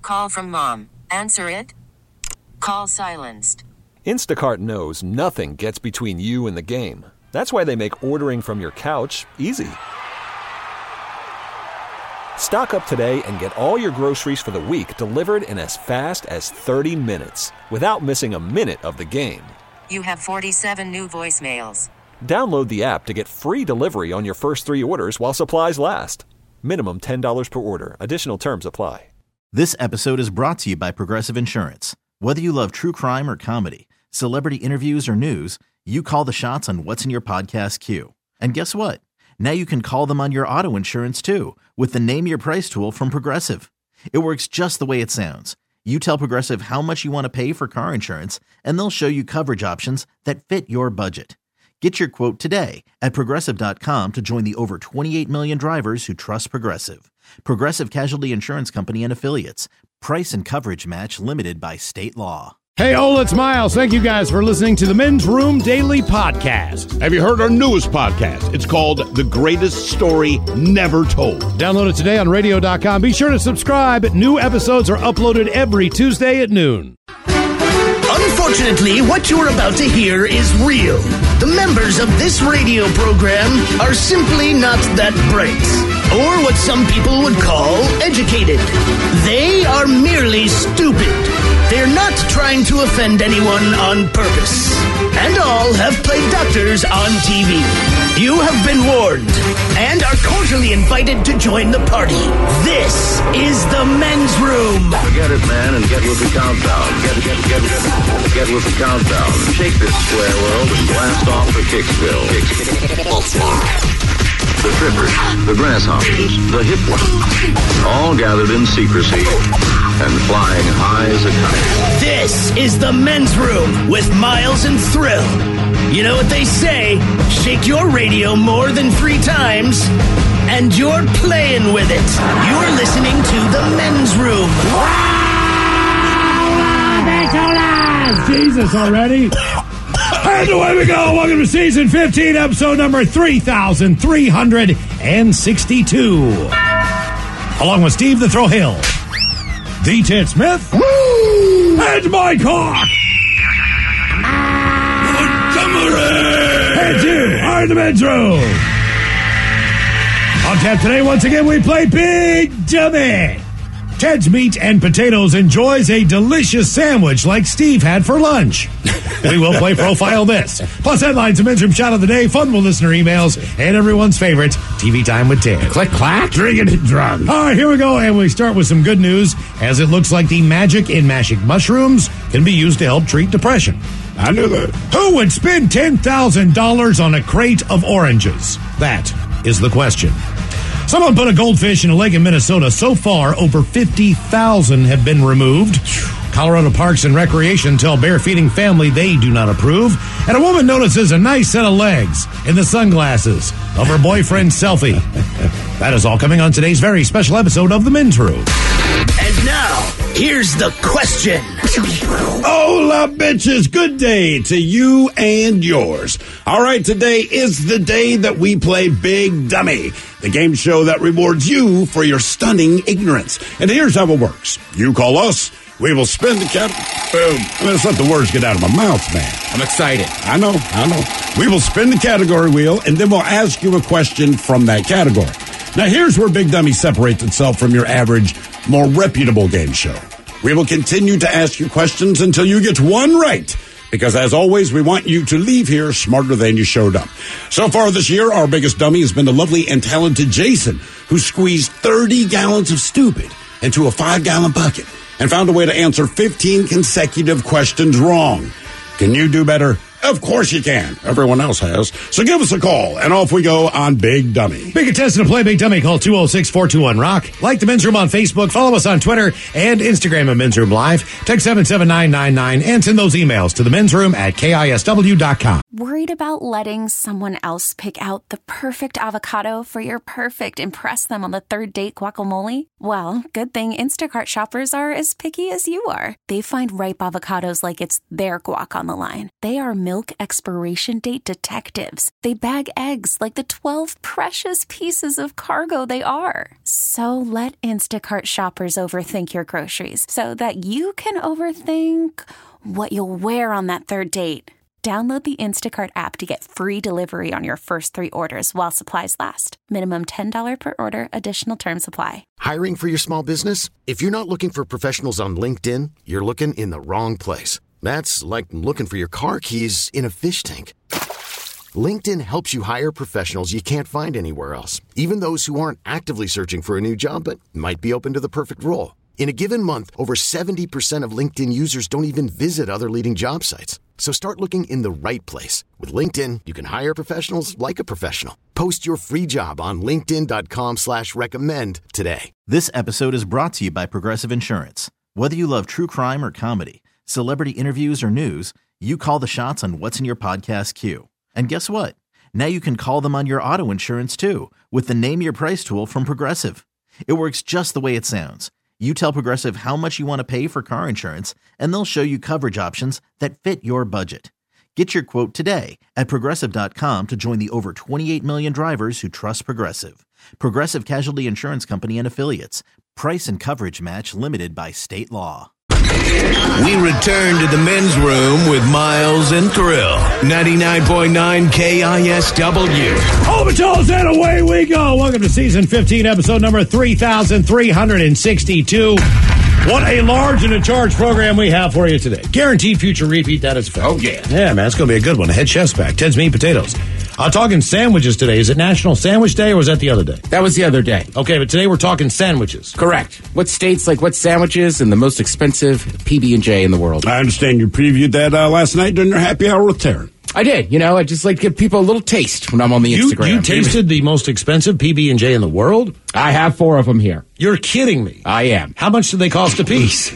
call from mom. Answer it. Call silenced. Instacart knows nothing gets between you and the game. That's why they make ordering from your couch easy. Stock up today and get all your groceries for the week delivered in as fast as 30 minutes without missing a minute of the game. You have 47 new voicemails. Download the app to get free delivery on your first 3 orders while supplies last. Minimum $10 per order. Additional terms apply. This episode is brought to you by Progressive Insurance. Whether you love true crime or comedy, celebrity interviews or news, you call the shots on what's in your podcast queue. And guess what? Now you can call them on your auto insurance too with the Name Your Price tool from Progressive. It works just the way it sounds. You tell Progressive how much you want to pay for car insurance, and they'll show you coverage options that fit your budget. Get your quote today at Progressive.com to join the over 28 million drivers who trust Progressive. Progressive Casualty Insurance Company and Affiliates. Price and coverage match limited by state law. Hey, Ola, it's Miles. Thank you guys for listening to the Men's Room Daily Podcast. Have you heard our newest podcast? It's called The Greatest Story Never Told. Download it today on radio.com. Be sure to subscribe. New episodes are uploaded every Tuesday at noon. Unfortunately, what you're about to hear is real. The members of this radio program are simply not that bright, or what some people would call educated. They are merely stupid. They're not trying to offend anyone on purpose. And all have played doctors on TV. You have been warned and are cordially invited to join the party. This is the Men's Room. Forget it, man, and get with the countdown. Get with the countdown. Shake this square world and blast off for Kicksville. The trippers, the grasshoppers, the hip ones, all gathered in secrecy and flying high as a kite. This is the Men's Room with Miles and Thrill. You know what they say, shake your radio more than 3 times, and you're playing with it. You're listening to the Men's Room. Jesus already. And away we go. Welcome to season 15, episode number 3,362. Along with Steve the Throw Hill, the Ted Smith, and Mike Hawk. And you are in the Men's Room. On tap today, once again, we play Big Dummy. Ted's Meat and Potatoes enjoys a delicious sandwich like Steve had for lunch. We will play Profile This. Plus headlines, a Men's Room shot of the day, fun with listener emails, and everyone's favorite, TV Time with Ted. Click, clack, drinking and drunk. All right, here we go, and we start with some good news, as it looks like the magic in magic mushrooms can be used to help treat depression. I knew that. Who would spend $10,000 on a crate of oranges? That is the question. Someone put a goldfish in a lake in Minnesota. So far, over 50,000 have been removed. Colorado Parks and Recreation tell bear-feeding family they do not approve. And a woman notices a nice set of legs in the sunglasses of her boyfriend's selfie. That is all coming on today's very special episode of The Men's Room. And now, here's the question. Hola, bitches. Good day to you and yours. All right, today is the day that we play Big Dummy, the game show that rewards you for your stunning ignorance. And here's how it works. You call us. We will spin the boom. Let's let the words get out of my mouth, man. I'm excited. I know. We will spin the category wheel, and then we'll ask you a question from that category. Now, here's where Big Dummy separates itself from your average, more reputable game show. We will continue to ask you questions until you get one right, because as always, we want you to leave here smarter than you showed up. So far this year, our biggest dummy has been the lovely and talented Jason, who squeezed 30 gallons of stupid into a 5-gallon bucket and found a way to answer 15 consecutive questions wrong. Can you do better? Of course you can. Everyone else has. So give us a call, and off we go on Big Dummy. Big contestant to play Big Dummy. Call 206-421-ROCK. Like the Men's Room on Facebook. Follow us on Twitter and Instagram at Men's Room Live. Text 77999 and send those emails to the Men's Room at KISW.com. Worried about letting someone else pick out the perfect avocado for your perfect impress them on the third date guacamole? Well, good thing Instacart shoppers are as picky as you are. They find ripe avocados like it's their guac on the line. They are milk expiration date detectives. They bag eggs like the 12 precious pieces of cargo they are. So let Instacart shoppers overthink your groceries so that you can overthink what you'll wear on that third date. Download the Instacart app to get free delivery on your first 3 orders while supplies last. Minimum $10 per order. Additional terms apply. Hiring for your small business? If you're not looking for professionals on LinkedIn, you're looking in the wrong place. That's like looking for your car keys in a fish tank. LinkedIn helps you hire professionals you can't find anywhere else, even those who aren't actively searching for a new job but might be open to the perfect role. In a given month, over 70% of LinkedIn users don't even visit other leading job sites. So start looking in the right place. With LinkedIn, you can hire professionals like a professional. Post your free job on linkedin.com/recommend today. This episode is brought to you by Progressive Insurance. Whether you love true crime or comedy, celebrity interviews or news, you call the shots on what's in your podcast queue. And guess what? Now you can call them on your auto insurance too with the Name Your Price tool from Progressive. It works just the way it sounds. You tell Progressive how much you want to pay for car insurance, and they'll show you coverage options that fit your budget. Get your quote today at Progressive.com to join the over 28 million drivers who trust Progressive. Progressive Casualty Insurance Company and Affiliates. Price and coverage match limited by state law. We return to the men's room with Miles and Thrill. 99.9 KISW. All the toes and away we go. Welcome to season 15, episode number 3,362. What a large and a charged program we have for you today. Guaranteed future repeat, that is fact. Oh, yeah. Yeah, man, it's going to be a good one. Head chef's back. Ted's Meat Potatoes. Talking sandwiches today. Is it National Sandwich Day or was that the other day? That was the other day. Okay, but today we're talking sandwiches. Correct. What states like what sandwiches and the most expensive PB&J in the world? I understand you previewed that last night during your happy hour with Taryn. I did. You know, I just like to give people a little taste when I'm on the Instagram. You tasted the most expensive PB&J in the world? I have 4 of them here. You're kidding me. I am. How much do they cost a piece?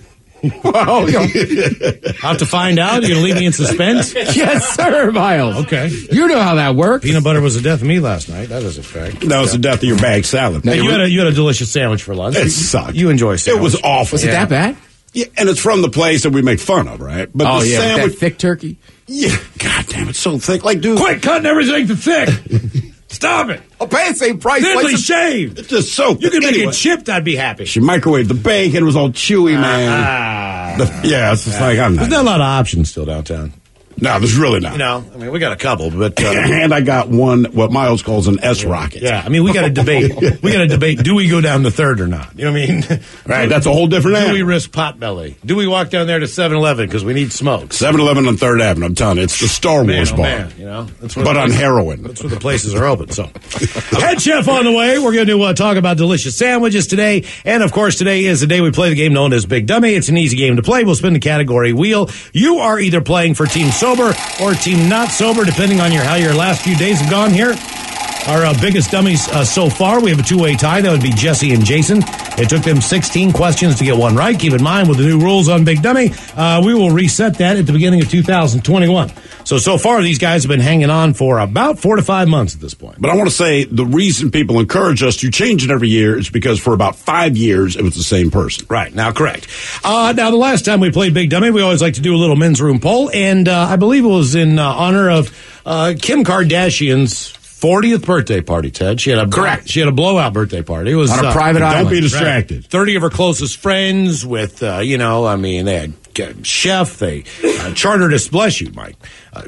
Well, I'll have to find out. You're going to leave me in suspense? Yes, sir, Miles. Okay. You know how that works. Peanut butter was the death of me last night. That is a fact. That was the death of your bag salad. Now, you had a delicious sandwich for lunch. It sucked. You enjoy sandwich. It was awful. Was it that bad? Yeah, and it's from the place that we make fun of, right? But the sandwich, that thick turkey. Yeah, God damn, it's so thick. Like, dude, quit cutting everything to thick. Stop it. I'll pay the same price. Thinly shaved. It's just so. You could make it chipped. I'd be happy. She microwaved the bacon. It was all chewy, man. It's just like I'm not. There's not a lot of options still downtown. No, there's really not. You know, I mean, we got a couple, but and I got one, what Miles calls an S rocket. Yeah, I mean, we got to debate. Do we go down to Third or not? You know what I mean? Right, that's a whole different Do we risk Potbelly? Do we walk down there to 7-Eleven because we need smokes? 7-Eleven on 3rd Avenue. I'm telling you, it's the Star Wars bar. Man, you know, but on heroin. That's where the places are open. So, Head Chef on the way. We're going to talk about delicious sandwiches today, and of course, today is the day we play the game known as Big Dummy. It's an easy game to play. We'll spin the category wheel. You are either playing for Team Sober or Team Not Sober, depending on how your last few days have gone here. Our biggest dummies so far, we have a 2-way tie. That would be Jesse and Jason. It took them 16 questions to get one right. Keep in mind, with the new rules on Big Dummy, we will reset that at the beginning of 2021. So far, these guys have been hanging on for about 4 to 5 months at this point. But I want to say the reason people encourage us to change it every year is because for about 5 years, it was the same person. Right. Now, correct. Now, the last time we played Big Dummy, we always like to do a little men's room poll, and I believe it was in honor of Kim Kardashian's 40th birthday party, Ted. She had a blowout birthday party. It was on a private island. Don't be distracted. Right. 30 of her closest friends with, they had chef. They chartered us, bless you, Mike,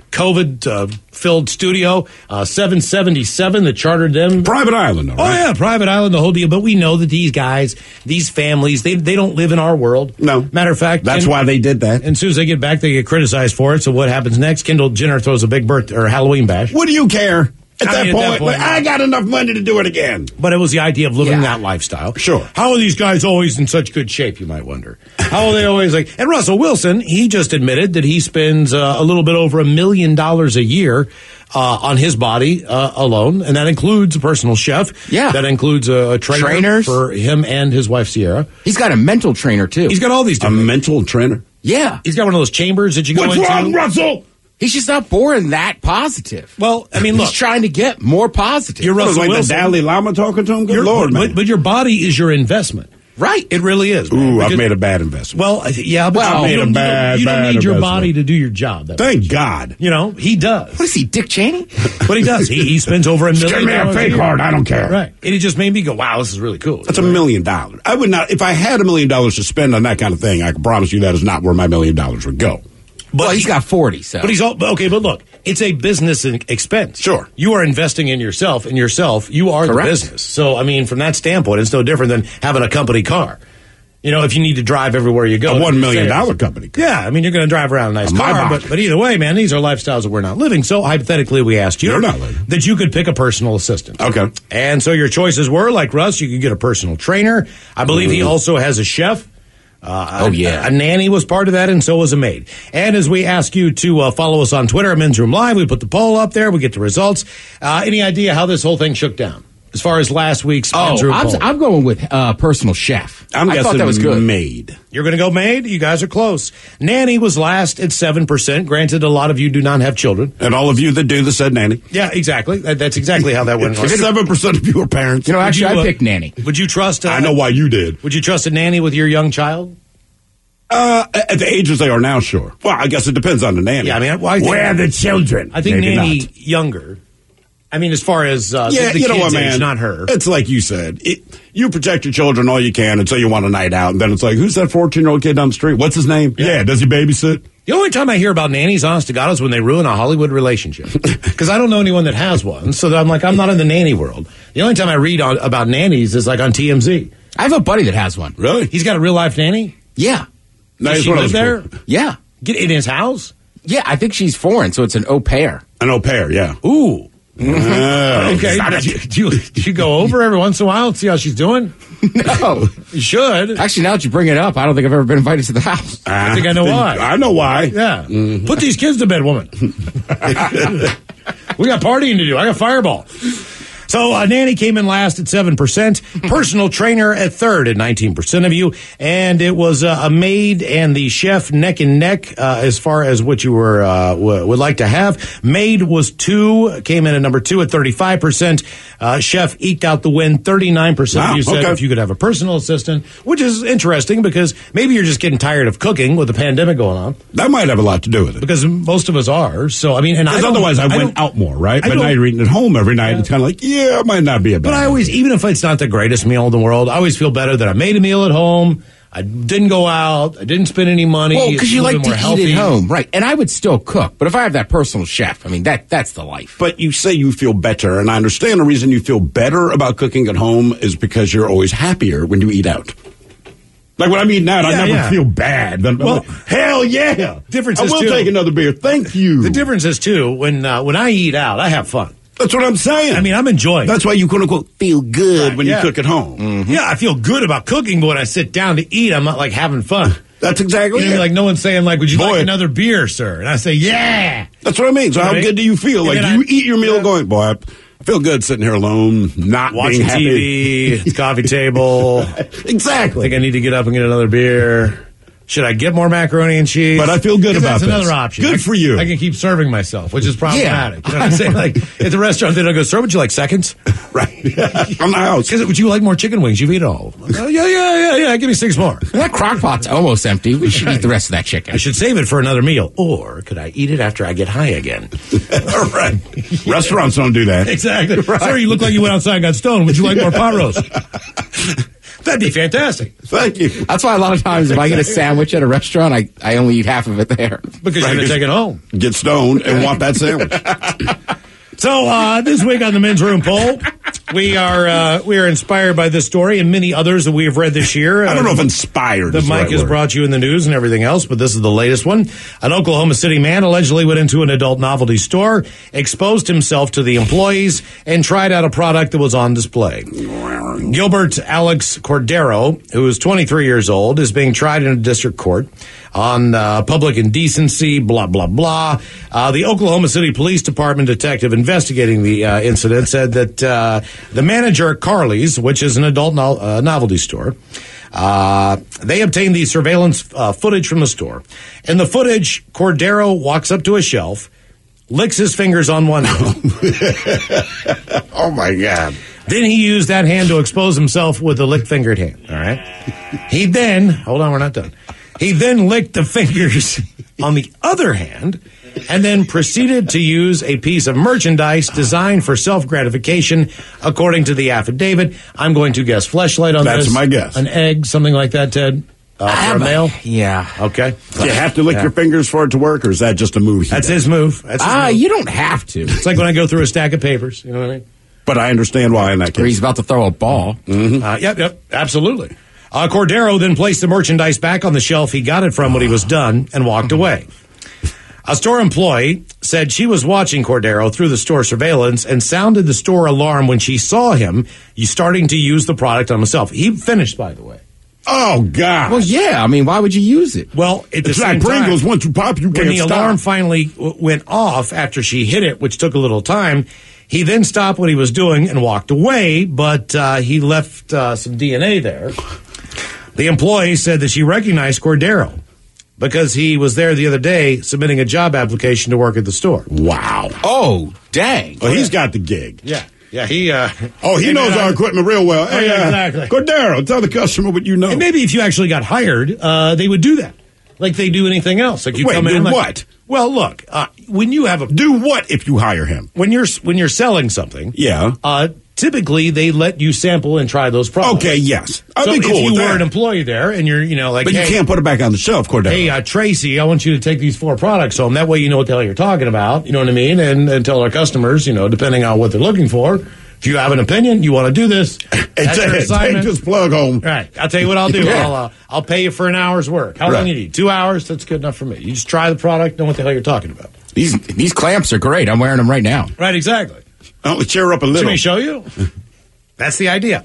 COVID-filled studio, 777 that chartered them. Private island, though, right? Oh, yeah, private island, the whole deal. But we know that these guys, these families, they don't live in our world. No. Matter of fact. That's why they did that. And as soon as they get back, they get criticized for it. So what happens next? Kendall Jenner throws a big birthday or Halloween bash. What do you care? At that point, I got enough money to do it again. But it was the idea of living that lifestyle. Sure. How are these guys always in such good shape, you might wonder? How are they always like... And Russell Wilson, he just admitted that he spends a little bit over $1 million a year on his body alone, and that includes a personal chef. Yeah. That includes a trainer for him and his wife, Sierra. He's got a mental trainer, too. He's got all these different... A mental trainer? Yeah. He's got one of those chambers that you go into. What's wrong, Russell? He's just not born that positive. Well, I mean, look. He's trying to get more positive. You're Russell like Wilson. The Dalai Lama talking to him? Good Lord, man. But your body is your investment. Right. It really is. Ooh, I've made a bad investment. Well, yeah, but you don't need your body to do your job. Thank God. You know, he does. What is he, Dick Cheney? But he does. He spends over $1 million. Give me a fake heart. I don't care. Right. And it just made me go, wow, this is really cool. That's $1 million. I would not, if I had $1 million to spend on that kind of thing, I can promise you that is not where my $1 million would go. But he's got 40, so. But he's all, okay, but look, it's a business expense. Sure. You are investing in yourself, you are Correct. the business. So, I mean, from that standpoint, it's no different than having a company car. You know, if you need to drive everywhere you go. A $1 million company car. Yeah, I mean, you're going to drive around a nice car, but either way, man, these are lifestyles that we're not living. So, hypothetically, we asked you that you could pick a personal assistant. Okay. And so your choices were, like Russ, you could get a personal trainer. I believe he also has a chef. A nanny was part of that, and so was a maid. And as we ask you to follow us on Twitter at Men's Room Live, we put the poll up there. We get the results. Any idea how this whole thing shook down as far as last week's Men's Room poll? I'm going with personal chef. I thought that was good. Maid. You're going to go maid? You guys are close. Nanny was last at 7%. Granted, a lot of you do not have children. And all of you that do said nanny. Yeah, exactly. That's exactly how that went. 7% of you are parents. You know, actually, I picked nanny. Would you trust? I know why you did. Would you trust a nanny with your young child? At the ages they are now, sure. Well, I guess it depends on the nanny. Yeah, I mean, where are the children? I think Maybe nanny not. younger. I mean, as far as the you know kid's what, man? age, not her. It's like you said. You protect your children all you can until you want a night out, and then it's like, who's that 14-year-old kid down the street? What's his name? Yeah, does he babysit? The only time I hear about nannies, honest to God, is when they ruin a Hollywood relationship. Because I don't know anyone that has one, so I'm not in the nanny world. The only time I read about nannies is like on TMZ. I have a buddy that has one. Really? He's got a real life nanny? Yeah. Does she live there? Yeah. Get in his house? Yeah, I think she's foreign, so it's an au pair. An au pair, yeah. Ooh. Okay. Do you go over every once in a while and see how she's doing? No. You should. Actually, now that you bring it up, I don't think I've ever been invited to the house. I think I know why. I know why. Yeah. Put these kids to bed, woman. We got partying to do. I got Fireball. So nanny came in last at 7%, personal trainer at third at 19% of you, and it was a maid and the chef neck and neck as far as what you were would like to have. Maid was came in at number 2 at 35%. Chef eked out the win, 39% of you said if you could have a personal assistant, which is interesting because maybe you're just getting tired of cooking with the pandemic going on. That might have a lot to do with it. Because most of us are. So, I mean, and otherwise I went out more, right? But now you're eating at home every night. It's kind of like, it might not be a bad. But I always, even if it's not the greatest meal in the world, I always feel better that I made a meal at home. I didn't go out. I didn't spend any money. Well, because you like to healthy. eat at home, right? And I would still cook, but if I have that personal chef, I mean that's the life. But you say you feel better, and I understand the reason you feel better about cooking at home is because you're always happier when you eat out. Like when I'm eating out, I never feel bad. Well, hell yeah! Difference I is will take another beer. Thank you. The difference is too when I eat out, I have fun. That's what I'm saying. I mean, I'm enjoying. That's why you quote unquote feel good when you cook at home. Mm-hmm. Yeah, I feel good about cooking, but when I sit down to eat, I'm not like having fun. That's exactly it. Like no one's saying like, "Would you like another beer, sir?" And I say, "Yeah." That's what I mean. So how good do you feel? Like you eat your meal, going, "Boy, I feel good sitting here alone, not watching being happy. TV, coffee table." Exactly. I think I need to get up and get another beer. Should I get more macaroni and cheese? But I feel good about that's this. Another option. Good for you. I can keep serving myself, which is problematic. You know what I'm saying? Like at the restaurant, they don't go, "Sir, would you like seconds?" Right. On the house. Would you like more chicken wings? You've eaten all. Yeah. Give me 6 more. That crock pot's almost empty. We should eat the rest of that chicken. I should save it for another meal. Or could I eat it after I get high again? All right. Restaurants don't do that. Exactly. Right. Sir, you look like you went outside and got stoned. Would you like more pot roast? That'd be fantastic. Thank you. That's why a lot of times if I get a sandwich at a restaurant, I only eat half of it there. Because you're going to take it home. Get stoned and want that sandwich. So this week on the Men's Room poll, we are inspired by this story and many others that we have read this year. I don't know if inspired The is the Mike right has word. brought you in the news and everything else, but this is the latest one. An Oklahoma City man allegedly went into an adult novelty store, exposed himself to the employees, and tried out a product that was on display. Gilbert Alex Cordero, who is 23 years old, is being tried in a district court on public indecency, blah, blah, blah. The Oklahoma City Police Department detective investigating the incident said that the manager at Carly's, which is an adult novelty store, they obtained the surveillance footage from the store. In the footage, Cordero walks up to a shelf, licks his fingers on one hand. Oh, my God. Then he used that hand to expose himself with a lick-fingered hand, all right? He then, hold on, we're not done. He then licked the fingers on the other hand and then proceeded to use a piece of merchandise designed for self-gratification, according to the affidavit. I'm going to guess fleshlight on this. That's my guess. An egg, something like that, Ted? For a male? Yeah. Okay. Do you have to lick your fingers for it to work, or is that just a move? That's his move. That's his move. You don't have to. It's like when I go through a stack of papers. You know what I mean? But I understand why in that case. Or he's about to throw a ball. Yep, absolutely. Cordero then placed the merchandise back on the shelf he got it from when he was done and walked away. A store employee said she was watching Cordero through the store surveillance and sounded the store alarm when she saw him starting to use the product on himself. He finished, by the way. Oh, God. Well, yeah. I mean, why would you use it? Well, at the It's same like Pringles. time, Once you pop, you when can't the stop. alarm finally went off after she hit it, which took a little time, he then stopped what he was doing and walked away, but he left some DNA there. The employee said that she recognized Cordero because he was there the other day submitting a job application to work at the store. Wow. Oh, dang. Well, he's got the gig. Yeah, he... he knows our equipment real well. Hey, yeah, exactly. Cordero, tell the customer what you know. And maybe if you actually got hired, they would do that. Like they do anything else. Like you Wait, come in do like, what? Well, look, when you have a... Do what if you hire him? When you're selling something... Yeah. Typically, they let you sample and try those products. Okay, yes. I'd So be cool if you with were that. an employee there and you're, like, But you can't put it back on the shelf, Cordero. Hey, Tracy, I want you to take these 4 products home. That way you know what the hell you're talking about. You know what I mean? And tell our customers, depending on what they're looking for. If you have an opinion, you want to do this. That's your Take assignment. this plug home. Right. I'll tell you what I'll do. I'll pay you for an hour's work. How long you need? 2 hours? That's good enough for me. You just try the product, know what the hell you're talking about. These clamps are great. I'm wearing them right now. Right, exactly. Only cheer up a little. Let me show you. That's the idea.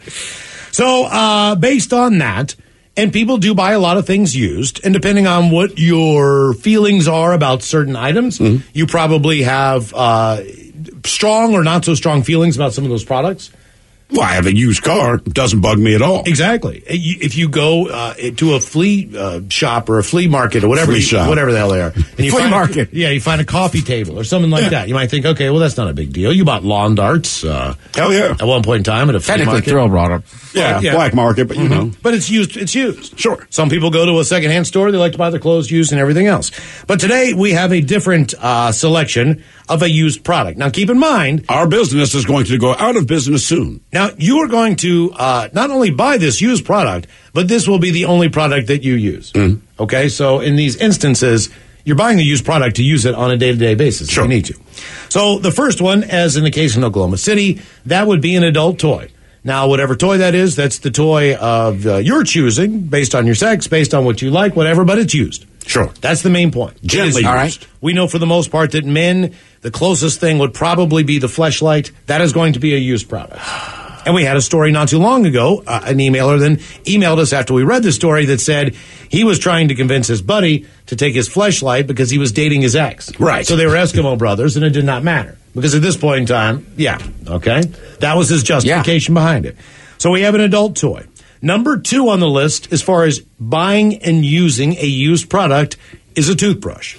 So, based on that, and people do buy a lot of things used, and depending on what your feelings are about certain items, you probably have strong or not so strong feelings about some of those products. Well, I have a used car. It doesn't bug me at all. Exactly. If you go to a flea shop or a flea market or whatever, whatever the hell they are, and you Flea market. you find a coffee table or something like that, you might think, okay, well, that's not a big deal. You bought lawn darts. Hell yeah. At one point in time at a flea Technically, market. Thrill brought them. Yeah, black market, but you know. But it's used. It's used. Sure. Some people go to a secondhand store. They like to buy their clothes used and everything else. But today we have a different selection of a used product. Now, keep in mind, our business is going to go out of business soon. Now, you are going to not only buy this used product, but this will be the only product that you use. Okay? So in these instances, you're buying the used product to use it on a day-to-day basis if you need to. So the first one, as in the case in Oklahoma City, that would be an adult toy. Now, whatever toy that is, that's the toy of your choosing, based on your sex, based on what you like, whatever, but it's used. Sure. That's the main point. Gently used. All right. We know for the most part that men, the closest thing would probably be the fleshlight. That is going to be a used product. And we had a story not too long ago. An emailer then emailed us after we read the story that said he was trying to convince his buddy to take his fleshlight because he was dating his ex. Right. So they were Eskimo brothers, and it did not matter. Because at this point in time, okay, that was his justification behind it. So we have an adult toy. Number 2 on the list, as far as buying and using a used product, is a toothbrush.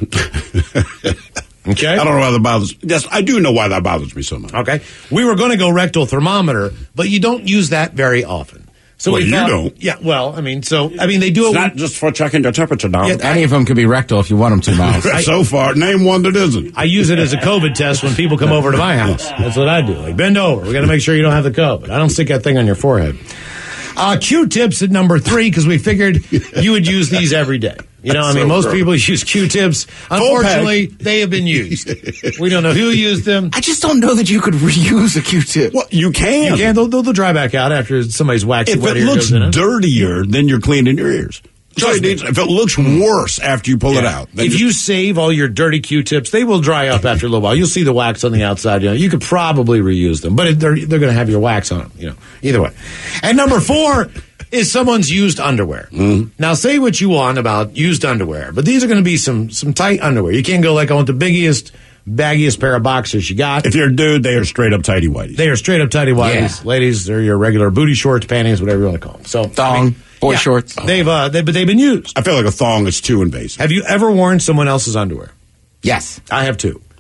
Okay? I don't know why that bothers me. Yes, I do know why that bothers me so much. Okay. We were going to go rectal thermometer, but you don't use that very often. So Well, we you thought- don't. Yeah, well, they do It's it. not just for checking the temperature down. Yeah, Any of them could be rectal if you want them to, Miles. So far, name one that isn't. I use it as a COVID test when people come over to my house. That's what I do. Like, bend over. We got to make sure you don't have the COVID. I don't stick that thing on your forehead. Q-tips at number 3 because we figured you would use these every day. Most people use Q-tips. Unfortunately, they have been used. We don't know who used them. I just don't know that you could reuse a Q-tip. Well, you can. You can. They'll dry back out after somebody's waxy If wet it ear looks goes in it. dirtier, then you're cleaning your ears. Trust me. If it looks worse after you pull it out. then If you save all your dirty Q-tips, they will dry up after a little while. You'll see the wax on the outside. You could probably reuse them, but they're going to have your wax on them. Either way. And number 4 is someone's used underwear. Now, say what you want about used underwear, but these are going to be some tight underwear. You can't go like, I want the biggest, baggiest pair of boxers you got. If you're a dude, they are straight up tighty whities. They are straight up tighty whities. Yeah. Ladies, they're your regular booty shorts, panties, whatever you want to call them. So Thong, boy shorts. They've been used. I feel like a thong is too invasive. Have you ever worn someone else's underwear? Yes. I have too.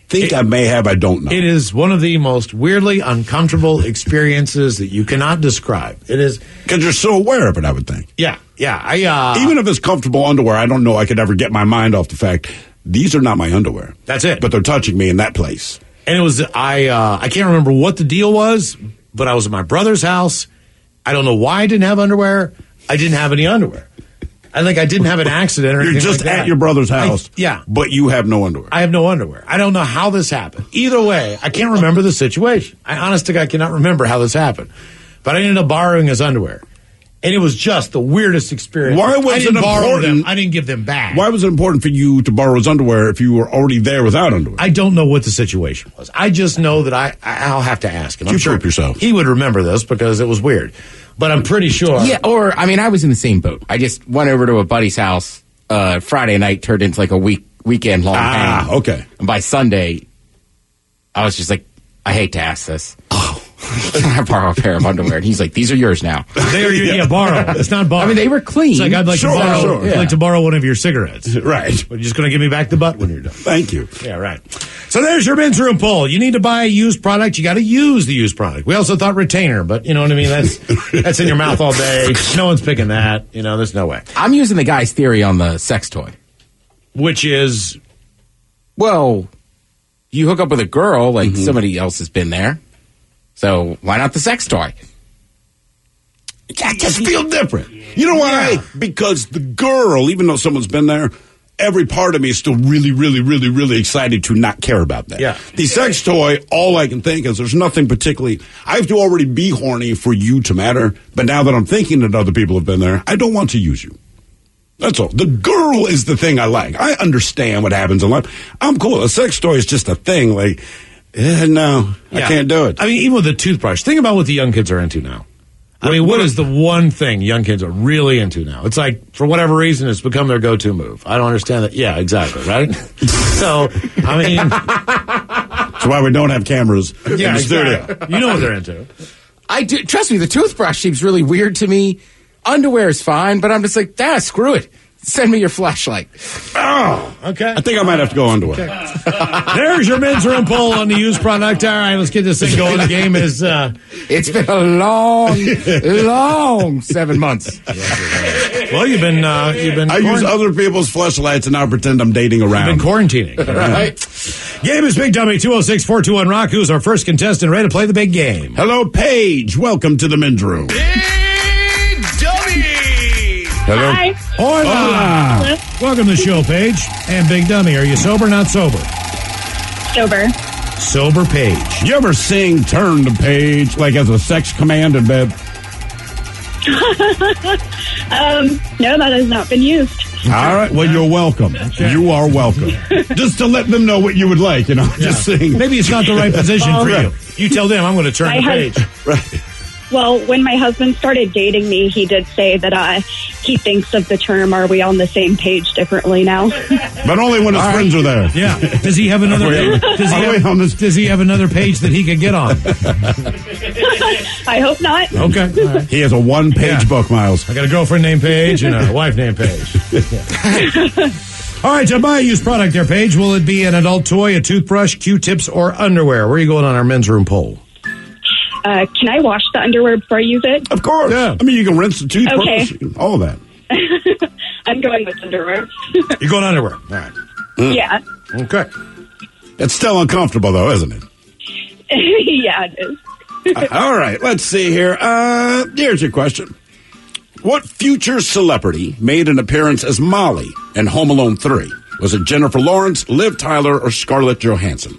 think I may have. I don't know. It is one of the most weirdly uncomfortable experiences that you cannot describe. It is. Because you're so aware of it, I would think. Yeah. Even if it's comfortable underwear, I don't know I could ever get my mind off the fact these are not my underwear. That's it. But they're touching me in that place. And it was, I can't remember what the deal was, but I was at my brother's house. I don't know why I didn't have underwear. I didn't have any underwear. I didn't have an accident or anything. You're just like that. at your brother's house. Yeah. But you have no underwear. I have no underwear. I don't know how this happened. Either way, I can't remember the situation. I honest to God cannot remember how this happened. But I ended up borrowing his underwear. And it was just the weirdest experience. Why was it important? I didn't give them back. Why was it important for you to borrow his underwear if you were already there without underwear? I don't know what the situation was. I just know that I'll have to ask him. I'm sure yourself. He would remember this because it was weird. But I'm pretty sure. Yeah, I was in the same boat. I just went over to a buddy's house Friday night, turned into like a weekend long hang. Okay. And by Sunday, I was just like, I hate to ask this. Can I borrow a pair of underwear? And he's like, these are yours now. They are yours. Yeah, borrow. It's not borrow. I mean, they were clean. It's like I'd like to borrow one of your cigarettes. Right. But you're just going to give me back the butt when you're done. Thank you. Yeah, right. So there's your men's room poll. You need to buy a used product. You got to use the used product. We also thought retainer, but you know what I mean? That's in your mouth all day. No one's picking that. You know, there's no way. I'm using the guy's theory on the sex toy. Which is? Well, you hook up with a girl, like somebody else has been there. So why not the sex toy? I just feel different. You know why? Yeah. Because the girl, even though someone's been there, every part of me is still really, really, really, really excited to not care about that. Yeah. The sex toy, all I can think is there's nothing particularly. I have to already be horny for you to matter. But now that I'm thinking that other people have been there, I don't want to use you. That's all. The girl is the thing I like. I understand what happens in life. I'm cool. A sex toy is just a thing. Like, no, I can't do it. I mean, even with the toothbrush, think about what the young kids are into now. I mean, what is the one thing young kids are really into now? It's like, for whatever reason, it's become their go-to move. I don't understand that. Yeah, exactly, right? So, I mean... That's why we don't have cameras in the studio. You know what they're into. I do. Trust me, the toothbrush seems really weird to me. Underwear is fine, but I'm just like, screw it. Send me your flashlight. Oh, okay. I think I might have to go underwear. Okay. There's your men's room poll on the used product. All right, let's get this thing going. The game is... It's been a long 7 months. Well, you've been... I use other people's flashlights and now pretend I'm dating around. You've been quarantining. Right. Game is Big Dummy 206-421-ROCK. Who's our first contestant ready to play the big game? Hello, Paige. Welcome to the men's room. Big Dummy! Hello. Hi. Hola. Welcome to the show, Paige. And Big Dummy, are you sober or not sober? Sober. Sober Paige. You ever sing Turn to Paige like as a sex command in bed? No, that has not been used. All right. Well, you're welcome. Okay. You are welcome. Just to let them know what you would like, just sing. Maybe it's not the right position for you. You tell them I'm going to turn the page. Right. Well, when my husband started dating me, he did say that he thinks of the term, are we on the same page differently now? But only when his friends are there. Yeah. Does he have another does he have another page that he could get on? I hope not. Okay. Right. He has a one-page book, Miles. I got a girlfriend named Paige and a wife named Paige. All right, to buy a used product there, Paige, will it be an adult toy, a toothbrush, Q-tips, or underwear? Where are you going on our men's room poll? Can I wash the underwear before I use it? Of course. Yeah. I mean, you can rinse the toothbrush. Okay. All of that. I'm going with underwear. You're going underwear. All right. Yeah. Okay. It's still uncomfortable, though, isn't it? Yeah, it is. All right. Let's see here. Here's your question. What future celebrity made an appearance as Molly in Home Alone 3? Was it Jennifer Lawrence, Liv Tyler, or Scarlett Johansson?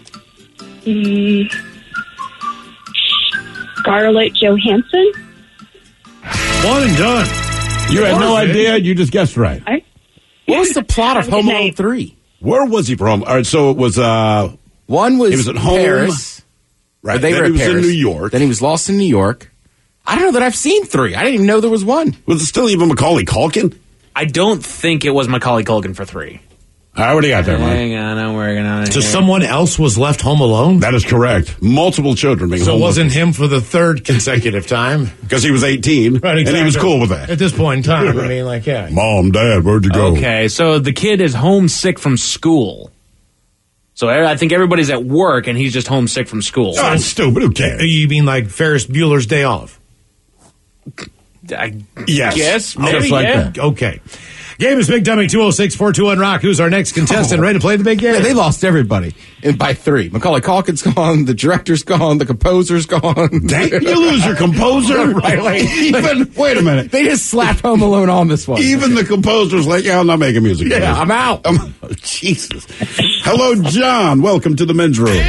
Scarlett Johansson. One and done. You had no idea. You just guessed right. What was the plot of Home Alone 3? Where was he from? All right, so it was... One was, he was at home. Paris. Right. They then were he was Paris. in New York. Then he was lost in New York. I don't know that I've seen 3. I didn't even know there was 1. Was it still even Macaulay Culkin? I don't think it was Macaulay Culkin for 3. I already got there, Mike. Hang on, I'm working on it. So someone else was left home alone? That is correct. Multiple children being So home it wasn't alone. him for the third consecutive time? Because he was 18, right, exactly. And he was cool with that. At this point in time, I mean, like, yeah. Mom, Dad, where'd you go? Okay, so the kid is homesick from school. So I think everybody's at work, and he's just homesick from school. Oh, it's stupid. Who cares? You mean like Ferris Bueller's Day Off? I Yes. guess. Just Maybe, like yeah. that. Okay. Game is Big Dummy 206-421-ROCK. Who's our next contestant? Ready to play the big game? Yeah, they lost everybody by 3. Macaulay Culkin's gone. The director's gone. The composer's gone. Dang, you lose your composer? Right, like, Wait a minute. They just slapped Home Alone on this one. Even the composer's like, yeah, I'm not making music. Yeah, I'm out. Jesus. Hello, John. Welcome to the men's room.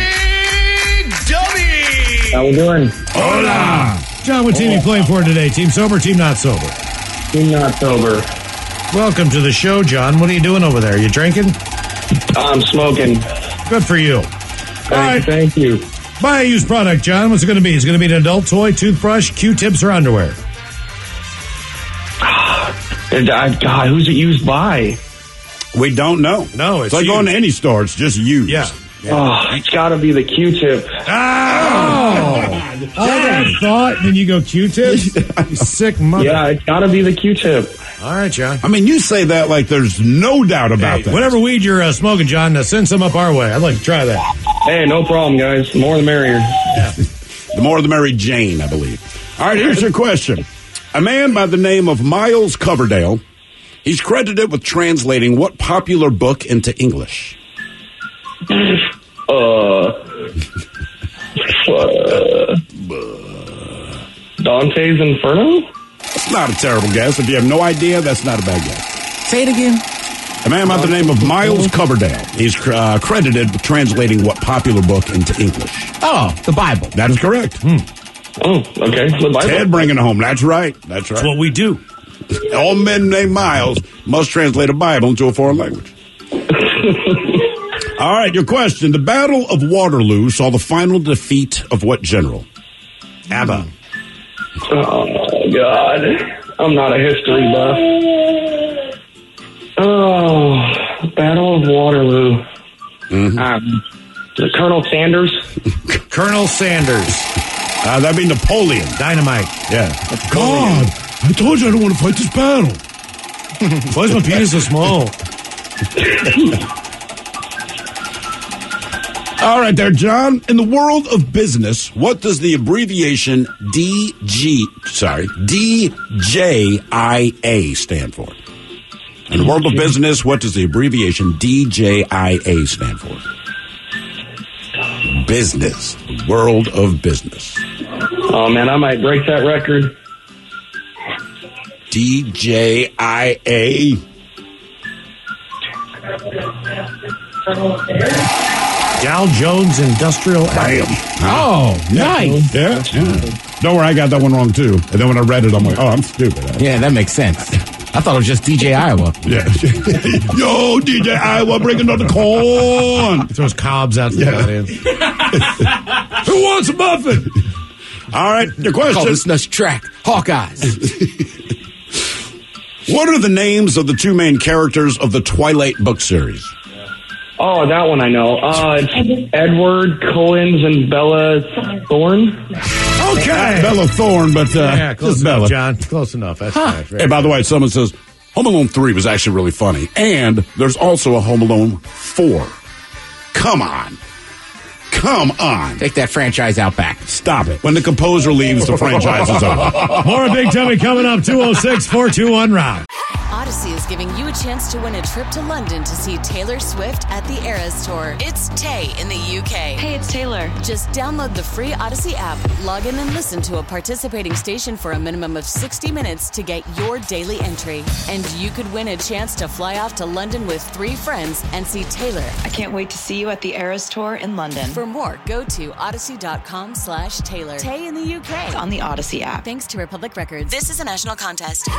How we doing? Hola. John, what team are you playing for today? Team sober, team not sober? Team not sober. Welcome to the show, John. What are you doing over there? You drinking? I'm smoking. Good for you. Thank you. Buy a used product, John. What's it going to be? Is it going to be an adult toy, toothbrush, Q-tips, or underwear? God, who's it used by? We don't know. No, it's like going to any store. It's just used. Yeah. Oh, it's got to be the Q-tip. I thought, and then you go Q-tips? You sick mother. Yeah, it's got to be the Q-tip. All right, John. I mean, you say that like there's no doubt about that. Whatever weed you're smoking, John, send some up our way. I'd like to try that. Hey, no problem, guys. The more the merrier. Yeah. The more the merry, Jane, I believe. All right, here's your question. A man by the name of Miles Coverdale, he's credited with translating what popular book into English? Dante's Inferno? That's not a terrible guess. If you have no idea, that's not a bad guess. Say it again. A man by the name of Miles Coverdale. He's credited with translating what popular book into English? Oh, the Bible. That is correct. Oh, okay. The Bible. Ted bringing it home. That's right. That's right. That's what we do. All men named Miles must translate a Bible into a foreign language. All right, your question. The Battle of Waterloo saw the final defeat of what general? ABBA. Oh, God. I'm not a history buff. Oh, Battle of Waterloo. Colonel Sanders? Colonel Sanders. That'd be Napoleon. Dynamite. Yeah. God, I told you I don't want to fight this battle. Why is my penis so small? All right there, John. In the world of business, what does the abbreviation DJIA stand for? In the world of business, what does the abbreviation DJIA stand for? Business. The world of business. Oh, man, I might break that record. DJIA. Dow Jones Industrial Bam. Oh, nice. Yeah. Don't worry, I got that one wrong, too. And then when I read it, I'm like, oh, I'm stupid. Yeah, that makes sense. I thought it was just DJ Iowa. Yeah. Yo, DJ Iowa, bring another corn. He throws cobs out to the audience. Who wants a muffin? All right, your question. Call this nuts track Hawkeyes. What are the names of the two main characters of the Twilight book series? Oh, that one I know. It's Edward Collins and Bella Thorne. Okay. Bella Thorne, but yeah, close just enough, Bella. John. Close enough. That's nice. Hey, by the way, someone says Home Alone 3 was actually really funny. And there's also a Home Alone 4. Come on. Come on. Take that franchise out back. Stop it. When the composer leaves, the franchise is over. More Big Dummy coming up. 206-421-ROCK. Odyssey is giving you a chance to win a trip to London to see Taylor Swift at the Eras Tour. It's Tay in the UK. Hey, it's Taylor. Just download the free Odyssey app, log in and listen to a participating station for a minimum of 60 minutes to get your daily entry. And you could win a chance to fly off to London with 3 friends and see Taylor. I can't wait to see you at the Eras Tour in London. For more, go to odyssey.com/Taylor. Tay in the UK. It's on the Odyssey app. Thanks to Republic Records. This is a national contest.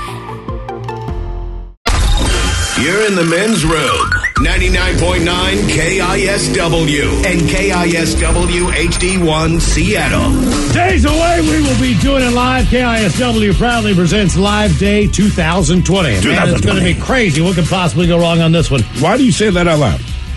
You're in the men's room. 99.9 KISW and KISW HD1 Seattle. Days away, we will be doing it live. KISW proudly presents Live Day 2020. Man, it's going to be crazy. What could possibly go wrong on this one? Why do you say that out loud?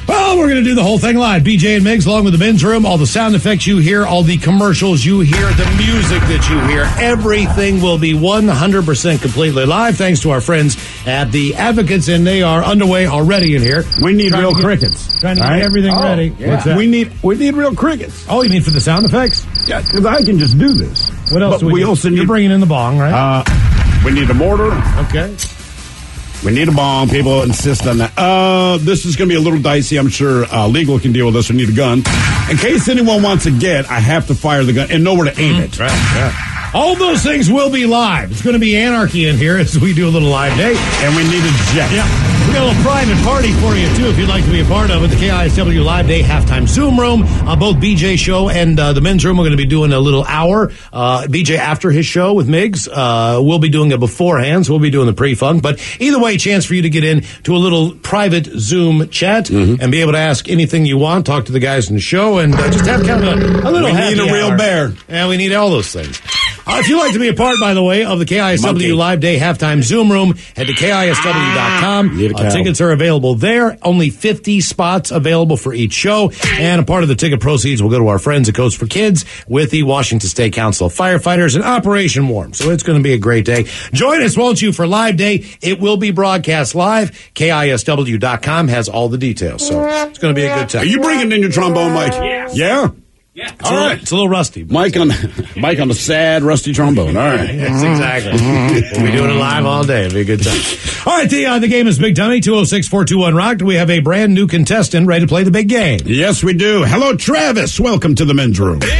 Well, we're going to do the whole thing live. BJ and Migs along with the men's room. All the sound effects you hear, all the commercials you hear, the music that you hear, everything will be 100% completely live thanks to our friends at the Advocates, and they are underway already in here. We need real crickets. Trying to get everything ready. Yeah. What's that? We need real crickets. Oh, you mean for the sound effects? Yeah, because I can just do this. What else do we need? You're bringing in the bong, right? We need a mortar. Okay. We need a bong. People insist on that. This is going to be a little dicey. I'm sure legal can deal with this. We need a gun. In case anyone wants to get, I have to fire the gun and know where to aim it. Right, yeah. All those things will be live. It's going to be anarchy in here as we do a little live day. And we need a jet. Yeah. We got a little private party for you, too, if you'd like to be a part of it. The KISW Live Day Halftime Zoom Room. Both BJ show and the men's room, we're going to be doing a little hour. BJ after his show with Migs. We'll be doing it beforehand, so we'll be doing the pre-funk. But either way, chance for you to get in to a little private Zoom chat and be able to ask anything you want, talk to the guys in the show, and just have kind of a little happy We need a real hour. bear. Yeah, we need all those things. If you'd like to be a part, by the way, of the KISW Live Day Halftime Zoom Room, head to KISW.com. Tickets are available there. Only 50 spots available for each show. And a part of the ticket proceeds will go to our friends at Coast for Kids with the Washington State Council of Firefighters and Operation Warm. So it's going to be a great day. Join us, won't you, for Live Day. It will be broadcast live. KISW.com has all the details. So it's going to be a good time. Are you bringing in your trombone, Mike? Yeah? Yeah. All right. It's a little rusty. Mike on the sad, rusty trombone. All right. Yes, exactly. We'll be doing it live all day. It'll be a good time. All right, the game is Big Dummy, 206-421-ROCK. Do we have a brand new contestant ready to play the big game? Yes, we do. Hello, Travis. Welcome to the men's room. Big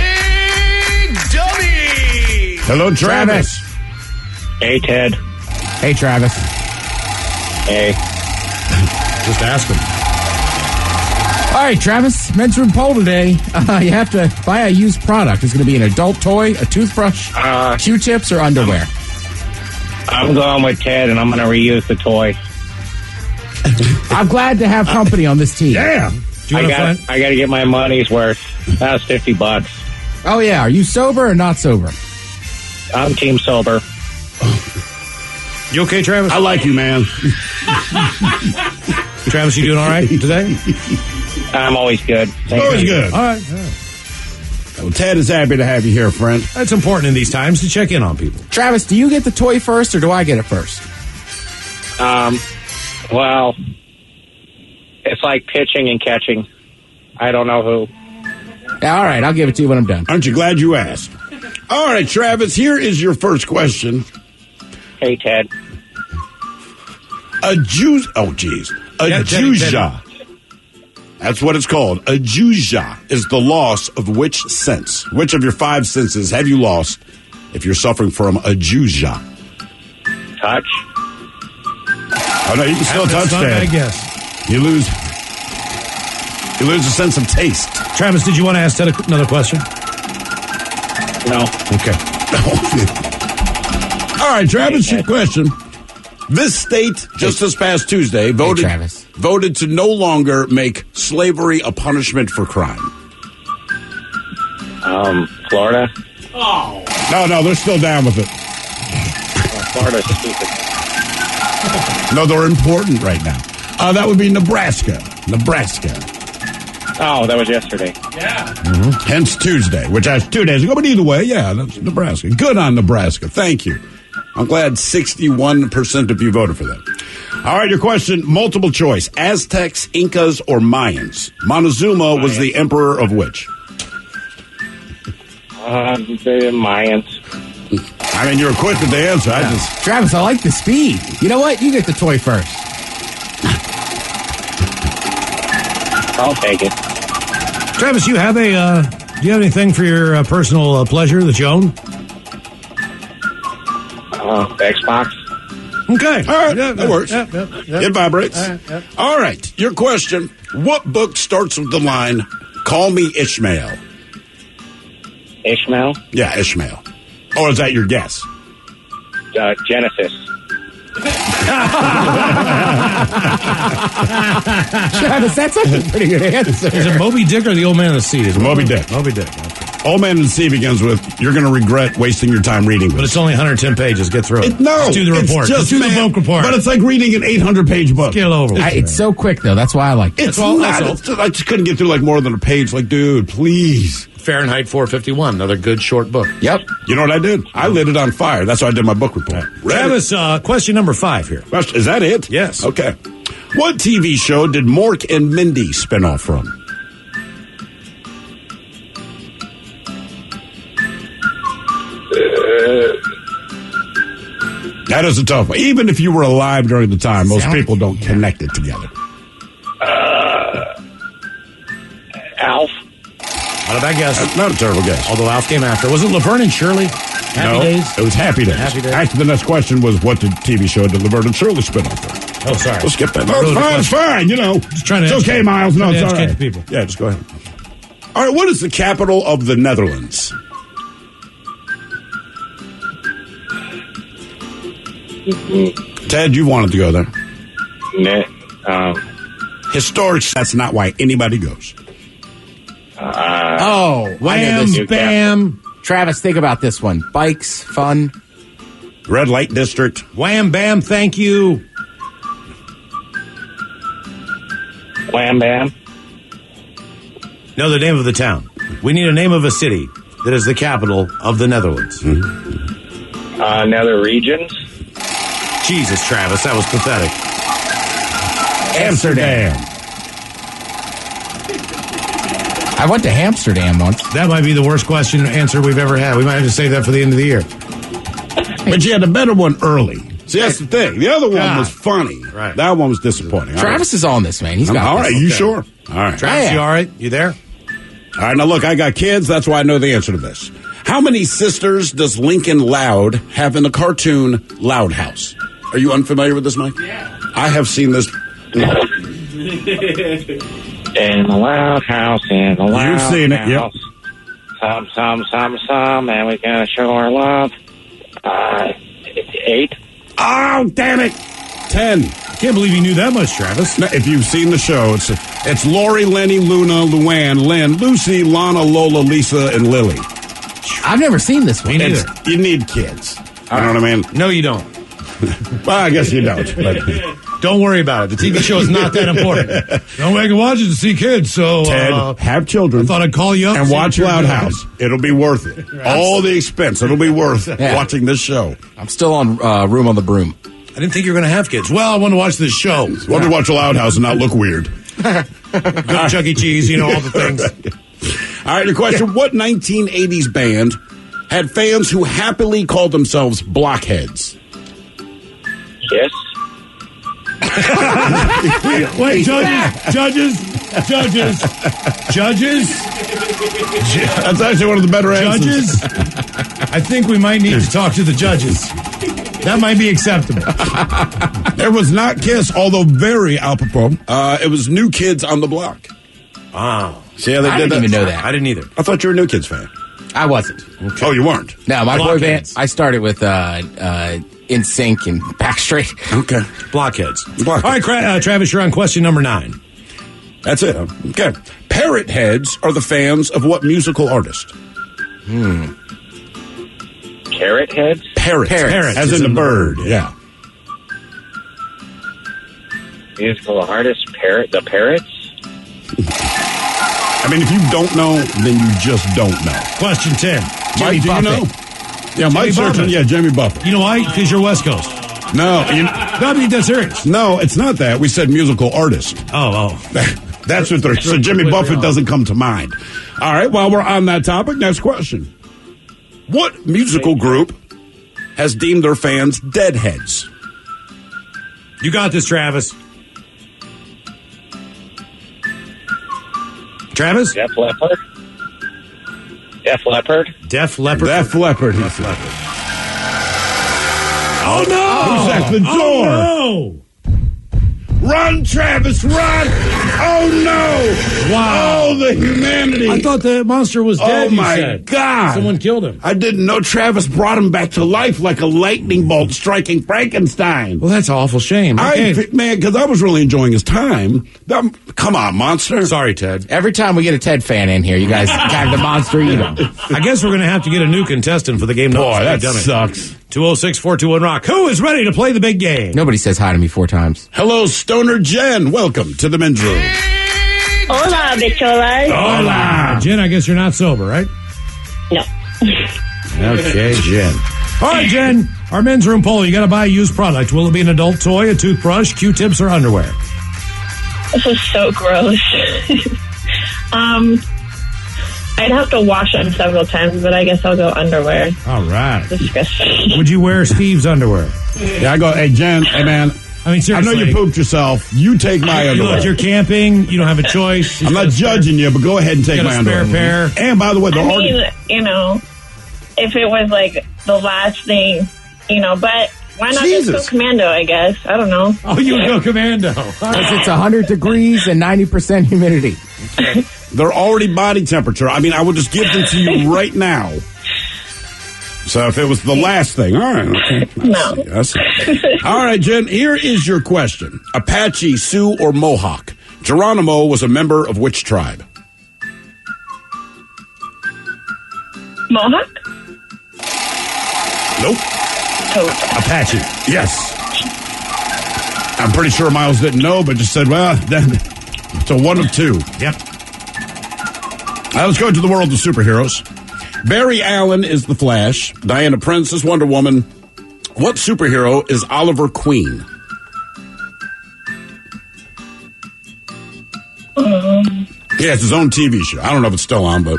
Dummy! Hello, Travis. Hey, Ted. Hey, Travis. Hey. Just ask him. All right, Travis, men's room poll today. You have to buy a used product. It's going to be an adult toy, a toothbrush, Q-tips, or underwear. I'm going with Ted, and I'm going to reuse the toy. I'm glad to have company on this team. Yeah. I got to get my money's worth. That was $50. Oh, yeah. Are you sober or not sober? I'm team sober. You okay, Travis? I like you, man. Travis, you doing all right today? I'm always good. Always good. All right. Well, Ted is happy to have you here, friend. That's important in these times to check in on people. Travis, do you get the toy first or do I get it first? Well, it's like pitching and catching. I don't know who. Yeah, all right, I'll give it to you when I'm done. Aren't you glad you asked? All right, Travis, here is your first question. Hey, Ted. A juzja. That's what it's called. A juzja is the loss of which sense? Which of your five senses have you lost if you're suffering from a juzja? Touch. Oh, no, you can still touch that. I guess. You lose a sense of taste. Travis, did you want to ask Ted another question? No. Okay. All right, Travis, your question. This state, just this past Tuesday, voted to no longer make slavery a punishment for crime. Florida? Oh. No, they're still down with it. Florida's stupid. No, they're important right now. That would be Nebraska. Oh, that was yesterday. Yeah. Mm-hmm. Hence Tuesday, which was 2 days ago. But either way, yeah, that's Nebraska. Good on Nebraska. Thank you. I'm glad 61% of you voted for that. All right, your question, multiple choice. Aztecs, Incas, or Mayans? Montezuma was the emperor of which? The Mayans. I mean, you're quick with the answer. Yeah. Travis, I like the speed. You know what? You get the toy first. I'll take it. Travis, you have do you have anything for your personal pleasure that you own? Xbox. Okay. All right. That works. Yep. It vibrates. All right. Your question. What book starts with the line, "Call me Ishmael"? Ishmael? Yeah, Ishmael. Or is that your guess? Genesis. Travis, that's a pretty good answer. Is it Moby Dick or the Old Man of the Sea? It's Moby Dick. Moby Dick. Okay. Old Man and the Sea begins with, you're going to regret wasting your time reading this. But it's only 110 pages. Get through it. No. Let's do the report. Let's do the book report. But it's like reading an 800-page book. Get over it. It's so quick, though. That's why I like it. It's not. I just couldn't get through like more than a page. Like, dude, please. Fahrenheit 451, another good short book. Yep. You know what I did? I lit it on fire. That's why I did my book report. Travis, question number 5 here. Is that it? Yes. Okay. What TV show did Mork and Mindy spin off from? That is a tough one. Even if you were alive during the time, most people don't connect it together. Alf. Not a bad guess. That's not a terrible guess. Although Alf came after. Was it Laverne and Shirley? Happy Days? It was Happy Days. Happy Days. Actually, the next question was, what did TV show did Laverne and Shirley spin off from? Oh, sorry. We'll skip that. No, it's fine. It's fine. You know, Just trying to it's okay, Miles. No, it's all educate right. the people. Yeah, just go ahead. All right, what is the capital of the Netherlands? Ted, you wanted to go there. Historic, that's not why anybody goes. Wham, bam. Travis, think about this one. Bikes, fun. Red Light District. Wham, bam, thank you. Wham Bam. No, the name of the town. We need a name of a city that is the capital of the Netherlands. Nether Regions. Jesus, Travis, that was pathetic. Amsterdam. I went to Amsterdam once. That might be the worst question answer we've ever had. We might have to save that for the end of the year. But you had a better one early. See, that's the thing. The other one was funny. Right. That one was disappointing. Travis is on this, man. He's got all this. right, you sure? All right. Travis, you all right? You there? All right, now look, I got kids. That's why I know the answer to this. How many sisters does Lincoln Loud have in the cartoon Loud House? Are you unfamiliar with this, Mike? Yeah. I have seen this. In the Loud House, in the Loud House. You've seen it, yep. Some, and we gotta show our love. 8. Oh, damn it. 10. Can't believe you knew that much, Travis. Now, if you've seen the show, it's Lori, Lenny, Luna, Luann, Lynn, Lucy, Lana, Lola, Lisa, and Lily. I've never seen this one. Me neither. You need kids. You know what I mean? No, you don't. Well, I guess you don't. But don't worry about it. The TV show is not that important. Nobody can watch it to see kids, so... Ted, have children. I thought I'd call you up. And watch Loud House. It'll be worth it. All the expense. It'll be worth watching this show. I'm still on Room on the Broom. I didn't think you were going to have kids. Well, I want to watch this show. Want to watch a Loud House and not look weird. Go to Chuck E. Cheese, you know, all the things. All right, the question, what 1980s band had fans who happily called themselves blockheads? Yes. Wait, judges. That's actually one of the better answers. Judges? I think we might need to talk to the judges. That might be acceptable. There was not Kiss, although very apropos. It was New Kids on the Block. Wow. See how they I did didn't that? even know that. I didn't either. I thought you were a New Kids fan. I wasn't. Okay. Oh, you weren't? No, my boy band, Blockheads. I started with NSYNC and Backstreet. Okay. Blockheads. All right, Travis, you're on question number 9. That's it. Okay. Parrot heads are the fans of what musical artist? Carrot heads? Parrot. As in the bird. Yeah. Musical artist? The Parrots? I mean, if you don't know, then you just don't know. Question 10. Mike, do you know? Yeah, Mike searching. Yeah, Jimmy Buffett. You know why? Because you're West Coast. No. No, I mean, that's serious. No, it's not that. We said musical artist. Oh. That's what they're... So Jimmy Buffett doesn't come to mind. All right, while we're on that topic, next question. What musical group has deemed their fans deadheads? You got this, Travis. Travis? Def Leppard? Def Leppard? Def Leppard. Def Leppard. Def Leppard. Oh, no! Who's at the door? Oh, no! Run, Travis, run! Oh, no! Wow. Oh, the humanity. I thought the monster was dead, Oh, my you said. God. Someone killed him. I didn't know Travis brought him back to life like a lightning bolt striking Frankenstein. Well, that's an awful shame. Okay. Man, because I was really enjoying his time. Come on, monster. Sorry, Ted. Every time we get a Ted fan in here, you guys have the monster eat him. I guess we're going to have to get a new contestant for the game. Boy, that sucks. 206-421-ROCK. Who is ready to play the big game? Nobody says hi to me 4 times. Hello, Stoner Jen. Welcome to the men's room. Hola, bicholas. Hola. Jen, I guess you're not sober, right? No. Okay, Jen. All right, Jen, our men's room poll. You got to buy a used product. Will it be an adult toy, a toothbrush, Q-tips, or underwear? This is so gross. I'd have to wash them several times, but I guess I'll go underwear. All right. Disgusting. Would you wear Steve's underwear? Yeah, I go, hey, Jen, hey, man. I mean, seriously. I know you pooped yourself. You take my underwear. Look, you're camping. You don't have a choice. I'm not judging you, but go ahead and take my underwear. Spare pair. And by the way, I mean, you know, if it was like the last thing, you know, but why not just go commando, I guess? I don't know. Oh, you would go commando. Because it's 100 degrees and 90% humidity. They're already body temperature. I mean, I would just give them to you right now. So if it was the last thing, all right. Okay. I see. All right, Jen, here is your question. Apache, Sioux, or Mohawk? Geronimo was a member of which tribe? Mohawk? Nope. Apache. Yes. I'm pretty sure Miles didn't know, but just said, well, then it's a 1 of 2. Yep. Now let's go to the world of superheroes. Barry Allen is the Flash. Diana Prince is Wonder Woman. What superhero is Oliver Queen? Yeah, it's his own TV show. I don't know if it's still on, but...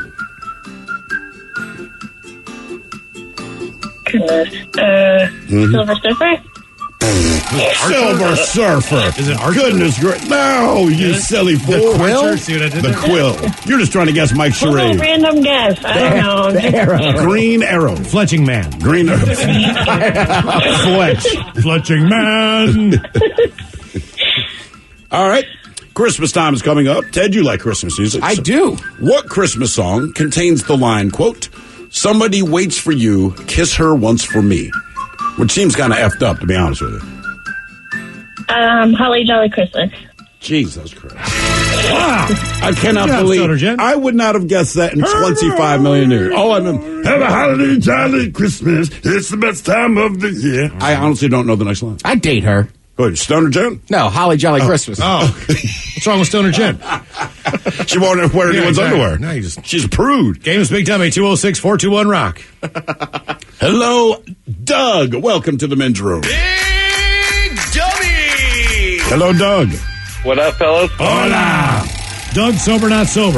Silver Surfer? Silver Surfer. Is it Archer? Goodness gracious. No, you silly fool. The quill? See what I did The there? quill. You're just trying to guess Mike Well, Charade. no, random guess. I don't know. Green Arrow. Fletching Man. Green Arrow. Fletch. Fletching Man. All right. Christmas time is coming up. Ted, you like Christmas music. I do. What Christmas song contains the line, quote, somebody waits for you, kiss her once for me? Which seems kind of effed up, to be honest with you. Holly Jolly Christmas. Jesus Christ. Wow. I cannot Good job, believe. Stoner Jen. I would not have guessed that in 25 million years. Oh, I mean, have a holly jolly Christmas. It's the best time of the year. I honestly don't know the next line. I'd date her. Wait, Stoner Jen? No, Holly Jolly Christmas. Oh. What's wrong with Stoner Jen? She won't wear anyone's exactly. underwear. No, She's a prude. Game is Big Dummy, 206-421-ROCK. Hello, Doug. Welcome to the men's room. Big Dummy! Hello, Doug. What up, fellas? Hola. Doug, sober, not sober?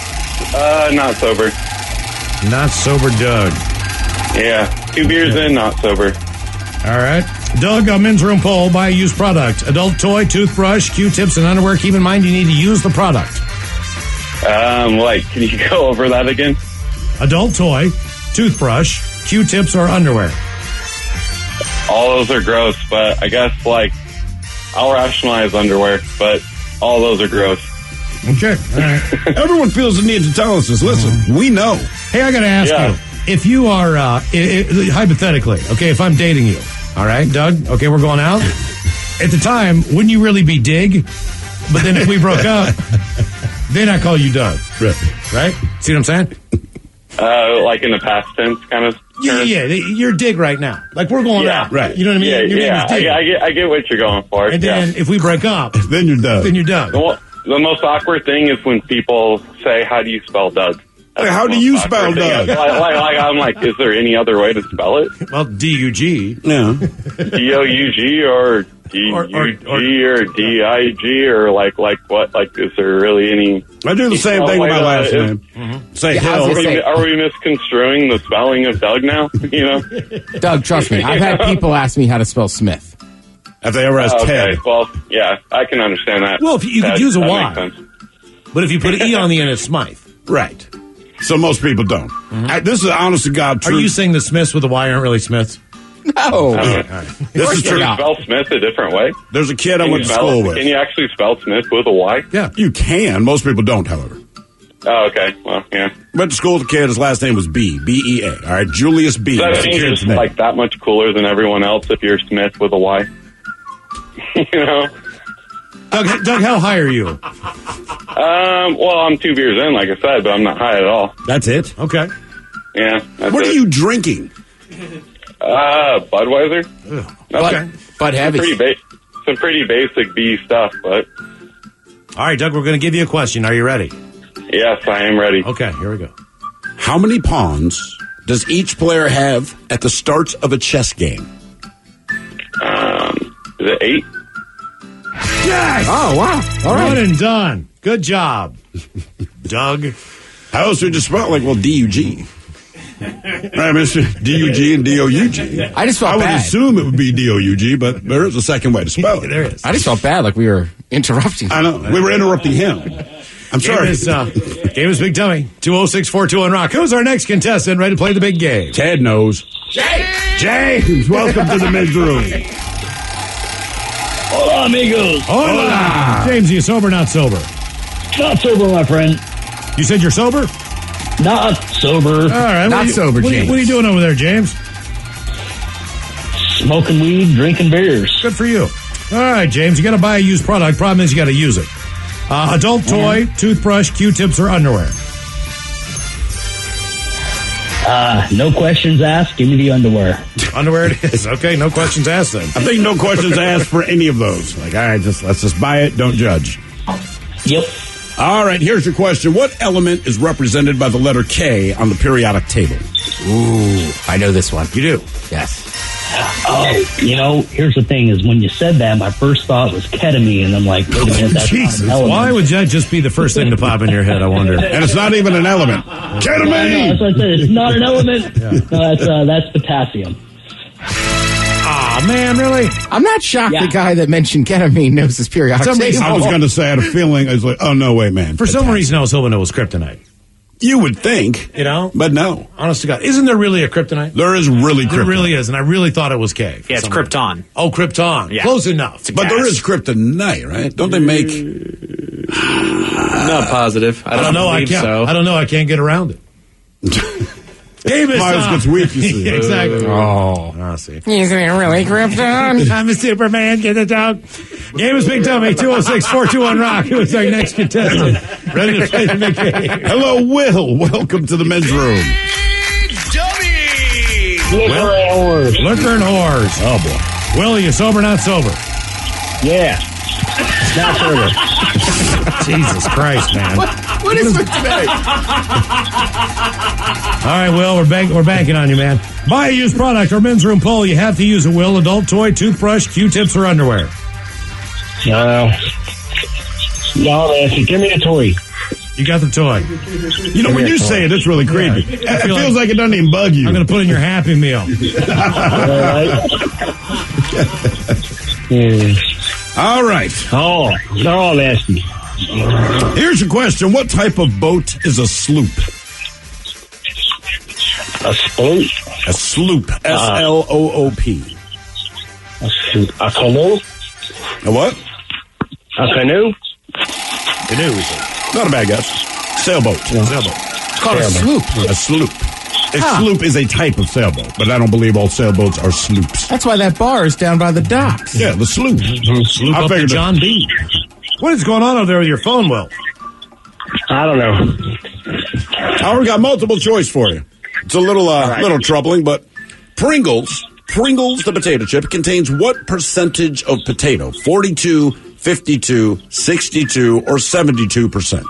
Not sober. Not sober, Doug. Yeah, 2 beers in, not sober. All right. Doug, a men's room poll. Buy a used product. Adult toy, toothbrush, Q-tips, and underwear. Keep in mind you need to use the product. Can you go over that again? Adult toy, toothbrush, Q-tips, or underwear. All those are gross, but I guess, I'll rationalize underwear, but all those are gross. Okay. All right. Everyone feels the need to tell us this. Listen, we know. Hey, I got to ask you. If you are, hypothetically, okay, if I'm dating you, all right, Doug, okay, we're going out. At the time, wouldn't you really be Dig? But then if we broke up, then I call you Doug. Right? See what I'm saying? Like in the past tense kind of term? Yeah, you're Dig right now. Like we're going out. Right. You know what I mean? Yeah, Your name is Dig. I get what you're going for. And then if we break up, then you're Doug. Then you're Doug. The most awkward thing is when people say, how do you spell Doug? How do you spell Doug? I'm like, is there any other way to spell it? Well, D-U-G. Yeah. D-O-U-G or D-U-G or D-I-G or like what? Like, is there really any... I do the same thing with my last name. Say Hill. Are we misconstruing the spelling of Doug now? You know? Doug, trust me. I've had people ask me how to spell Smith. If they ever ask Ted. Well, yeah, I can understand that. Well, if you could use a that Y. makes sense. But if you put an E on the end, it's Smythe. Right. So most people don't. This is honest to God truth. Are you saying the Smiths with a Y aren't really Smiths? No. This is true. Can you spell Smith a different way? There's a kid I went to school with. Can you actually spell Smith with a Y? Yeah, you can. Most people don't, however. Oh, okay. Well, yeah. Went to school with a kid. His last name was B. B-E-A. All right, Julius B. So that That's the means kid's you're name. like that much cooler than everyone else if you're Smith with a Y. You know? Doug, how high are you? Well, I'm 2 beers in, like I said, but I'm not high at all. That's it? Okay. Yeah. What are you drinking? Budweiser. Okay. Bud Heavy. Some pretty basic B stuff, but. All right, Doug, we're going to give you a question. Are you ready? Yes, I am ready. Okay, here we go. How many pawns does each player have at the start of a chess game? Is it 8? Yes! Oh, wow. All right. One and done. Good job, Doug. How else would you spell it? Like, well, D-U-G. Right, Mr. D-U-G and D-O-U-G. I just felt I would bad. assume it would be D-O-U-G, but there is a second way to spell it. There is. I just felt bad, like we were interrupting. I know. We were interrupting him. I'm sorry. Game is Big Dummy. 206-421-ROCK. Who's our next contestant ready to play the big game? Ted knows. James, welcome to the men's room. Hola, amigos. Hola. James, are you sober or not sober? Not sober, my friend. You said you're sober? Not sober. All right. Not sober, James. What are you doing over there, James? Smoking weed, drinking beers. Good for you. All right, James, you got to buy a used product. Problem is you got to use it. Adult toy, toothbrush, Q-tips, or underwear? No questions asked. Give me the underwear. Underwear it is. Okay, no questions asked then. I think no questions asked for any of those. Like, all right, let's just buy it. Don't judge. Yep. All right, here's your question. What element is represented by the letter K on the periodic table? Ooh, I know this one. You do? Yes. Oh, here's the thing is when you said that, my first thought was ketamine, and I'm like, wait a minute, that's Jesus, not an element. why would that just be the first thing to pop in your head, I wonder? And it's not even an element. No, Ketamine! that's what I said. It's not an element. No, that's potassium. Oh, man, really? I'm not shocked the guy that mentioned ketamine knows his periodic table. I was going to say, I had a feeling, I was like, oh, no, wait, man. For some reason, I was hoping it was kryptonite. You would think. You know? But no. Honest to God. Isn't there really a kryptonite? There is really kryptonite. There really is, and I really thought it was K. Yeah, it's Krypton. Oh, Krypton. Yeah. Close enough. But there is kryptonite, right? Don't they make... Not positive. I don't know. I believe can't. so. I don't know. I can't get around it. Game is Miles gets weak, you see. Exactly. Oh. I see. Is it really Krypton? I'm a Superman. Get it out. Game is Big Dummy. 206-421-ROCK. Who is our next contestant? Ready to play the big game. Hello, Will. Welcome to the men's room. Liquor and whores. Oh, boy. Will, are you sober or not sober? Yeah. Not sober. Jesus Christ, man. What is it today? All right, Will, we're banking on you, man. Buy a used product or men's room poll. You have to use it, Will. Adult toy, toothbrush, Q-tips, or underwear. No, Nancy, give me a toy. You got the toy. You know, when you say it, it's really creepy. Yeah, it feels like it doesn't even bug you. I'm going to put in your Happy Meal. All right. Oh, they're all nasty. Here's your question. What type of boat is a sloop? A sloop? A sloop. S-L-O-O-P. A canoe? A what? A canoe? Canoe. Not a bad guess. Sailboat. Sailboat. It's called a sloop. A sloop. A sloop is a type of sailboat, but I don't believe all sailboats are sloops. That's why that bar is down by the docks. Yeah, the sloop. Sloop I up to figured John B. What is going on over there with your phone, Will? I don't know. Howard got multiple choice for you. It's a little troubling, but Pringles the potato chip contains what percentage of potato? 42, 52, 62, or 72%?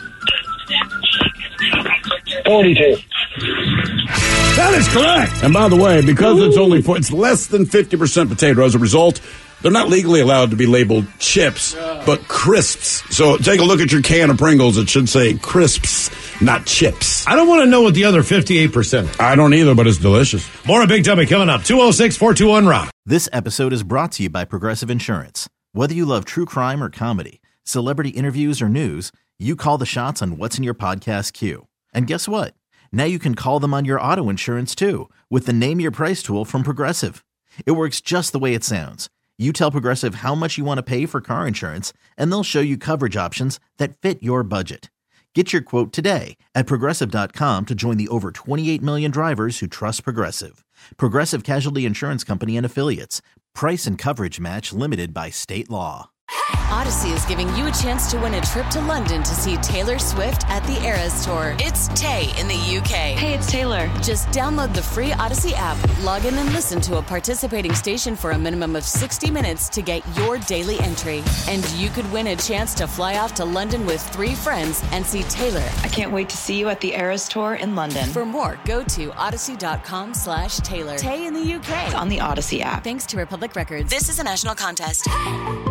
42. That is correct. And by the way, because it's less than 50% potato, as a result, they're not legally allowed to be labeled chips, but crisps. So take a look at your can of Pringles. It should say crisps, not chips. I don't want to know what the other 58% is. I don't either, but it's delicious. More of Big Dummy coming up. 206-421-ROCK. This episode is brought to you by Progressive Insurance. Whether you love true crime or comedy, celebrity interviews or news, you call the shots on what's in your podcast queue. And guess what? Now you can call them on your auto insurance too with the Name Your Price tool from Progressive. It works just the way it sounds. You tell Progressive how much you want to pay for car insurance, and they'll show you coverage options that fit your budget. Get your quote today at Progressive.com to join the over 28 million drivers who trust Progressive. Progressive Casualty Insurance Company and Affiliates. Price and coverage match limited by state law. Odyssey is giving you a chance to win a trip to London to see Taylor Swift at the Eras Tour. It's Tay in the UK. Hey, it's Taylor. Just download the free Odyssey app, log in and listen to a participating station for a minimum of 60 minutes to get your daily entry. And you could win a chance to fly off to London with 3 friends and see Taylor. I can't wait to see you at the Eras Tour in London. For more, go to odyssey.com/Taylor. Tay in the UK. On the Odyssey app. Thanks to Republic Records. This is a national contest.